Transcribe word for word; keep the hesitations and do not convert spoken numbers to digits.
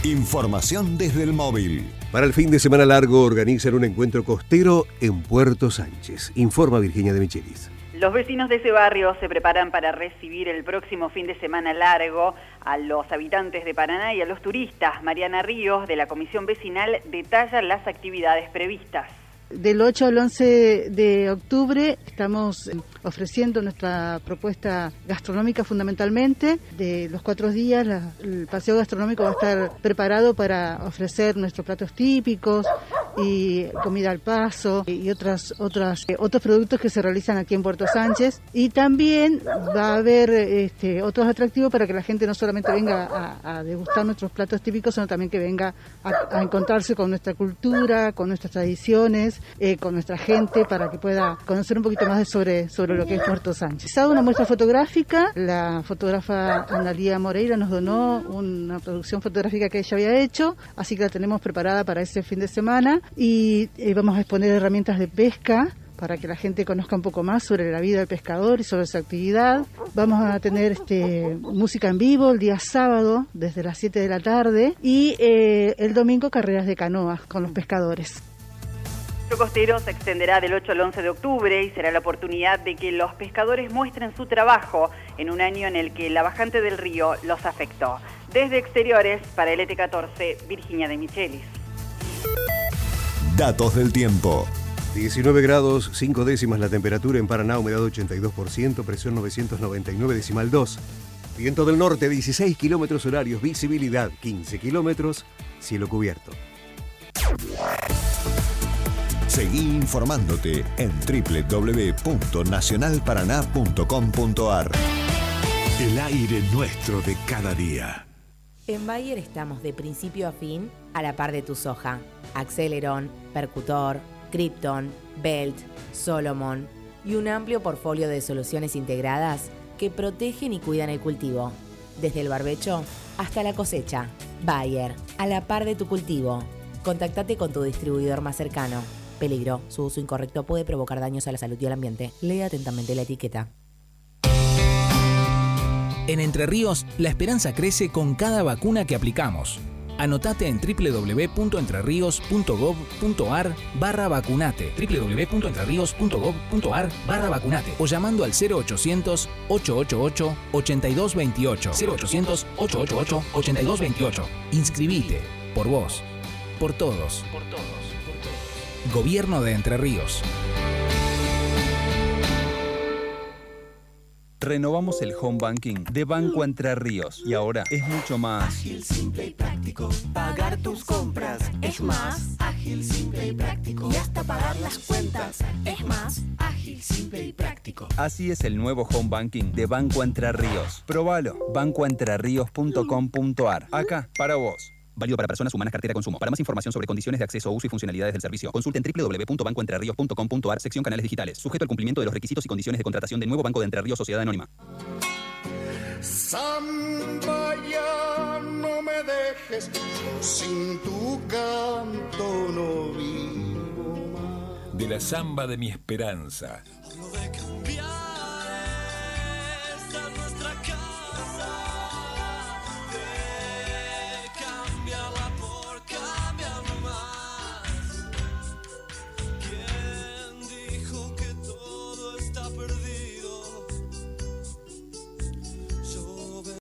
Información desde el móvil. Para el fin de semana largo organizan un encuentro costero en Puerto Sánchez. Informa Virginia de Michelis. Los vecinos de ese barrio se preparan para recibir el próximo fin de semana largo a los habitantes de Paraná y a los turistas. Mariana Ríos, de la Comisión Vecinal, detalla las actividades previstas. Del ocho al once de octubre estamos ofreciendo nuestra propuesta gastronómica fundamentalmente. De los cuatro días la, el paseo gastronómico va a estar preparado para ofrecer nuestros platos típicos y comida al paso y otras, otras, eh, otros productos que se realizan aquí en Puerto Sánchez. Y también va a haber este, otros atractivos para que la gente no solamente venga a, a degustar nuestros platos típicos, sino también que venga a, a encontrarse con nuestra cultura, con nuestras tradiciones, Eh, con nuestra gente, para que pueda conocer un poquito más de sobre, sobre lo que es Puerto Sánchez. Se ha dado una muestra fotográfica, la fotógrafa Analía Moreira nos donó una producción fotográfica que ella había hecho, así que la tenemos preparada para ese fin de semana y eh, vamos a exponer herramientas de pesca para que la gente conozca un poco más sobre la vida del pescador y sobre su actividad. Vamos a tener este, música en vivo el día sábado desde las siete de la tarde y eh, el domingo carreras de canoas con los pescadores. El costero se extenderá del ocho al once de octubre y será la oportunidad de que los pescadores muestren su trabajo en un año en el que la bajante del río los afectó. Desde Exteriores, para el E T catorce, Virginia de Michelis. Datos del tiempo. diecinueve grados, cinco décimas la temperatura en Paraná, humedad ochenta y dos por ciento, presión novecientos noventa y nueve decimal dos. Viento del norte, dieciséis kilómetros horarios, visibilidad quince kilómetros, cielo cubierto. Seguí informándote en doble u doble u doble u punto nacional paraná punto com punto a r. El aire nuestro de cada día. En Bayer estamos de principio a fin a la par de tu soja. Aceleron, Percutor, Krypton, Belt, Solomon y un amplio portfolio de soluciones integradas que protegen y cuidan el cultivo. Desde el barbecho hasta la cosecha. Bayer, a la par de tu cultivo. Contactate con tu distribuidor más cercano. Peligro, su uso incorrecto puede provocar daños a la salud y al ambiente. Lee atentamente la etiqueta. En Entre Ríos, la esperanza crece con cada vacuna que aplicamos. Anotate en doble u doble u doble u punto entrerríos punto gob punto a r barra vacunate, doble u doble u doble u punto entrerríos punto gob punto a r barra vacunate o llamando al cero ochocientos, ochocientos ochenta y ocho, ochenta y dos veintiocho, cero ochocientos, ochocientos ochenta y ocho, ochenta y dos veintiocho. Inscribite, por vos, por todos, por todos. Gobierno de Entre Ríos. Renovamos el home banking de Banco Entre Ríos y ahora es mucho más ágil, simple y práctico. Pagar tus compras es más ágil, simple y práctico. Y hasta pagar las cuentas es más ágil, simple y práctico. Así es el nuevo home banking de Banco Entre Ríos. Probalo. banco entre ríos punto com punto a r. Acá, para vos. Válido para personas humanas, cartera de consumo. Para más información sobre condiciones de acceso, uso y funcionalidades del servicio, consulte en doble u doble u doble u punto banco entre ríos punto com punto a r, sección canales digitales. Sujeto al cumplimiento de los requisitos y condiciones de contratación del nuevo Banco de Entre Ríos Sociedad Anónima. Samba, ya no me dejes, sin tu canto no vivo más. De la samba de mi esperanza. Lo de cambiar.